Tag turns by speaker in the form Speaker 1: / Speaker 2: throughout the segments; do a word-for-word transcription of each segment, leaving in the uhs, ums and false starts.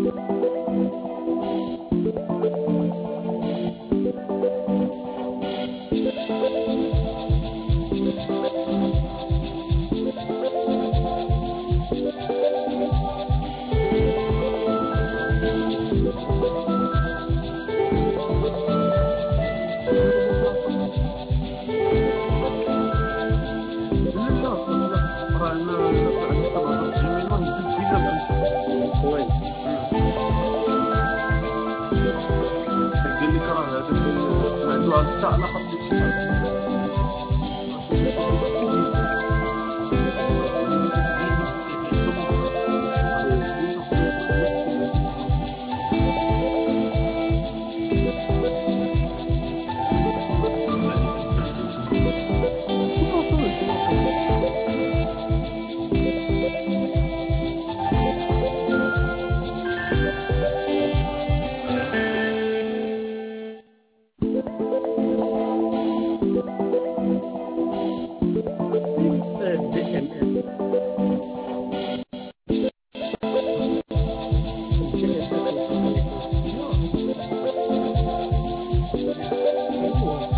Speaker 1: لا لا لا راه انا بعد طلعت جيميلا نزيد بينا بانت
Speaker 2: زوين.
Speaker 1: قال لك راه هذاك ما عنده حتى علاقه بداك الشيء يعني
Speaker 2: دي ام اس. دي ام اس نشوفها لك ايوا.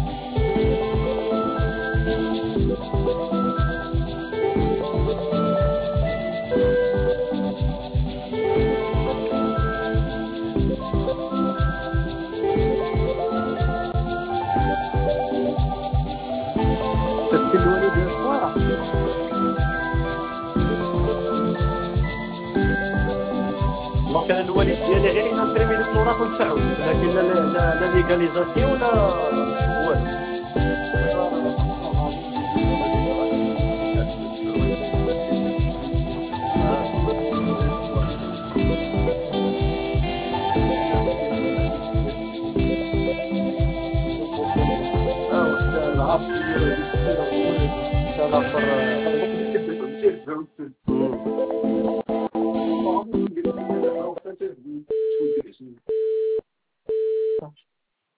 Speaker 2: شفتي الوالد يا صوارع؟ ما كان الوالد ديالي غير ينترمي لك الوراق وندفعو، لكن لا لا لا ليغاليزاسيون ولا والو. اه واحد العرض كبير هذيك السيره، هو هذا الاخر
Speaker 1: كيف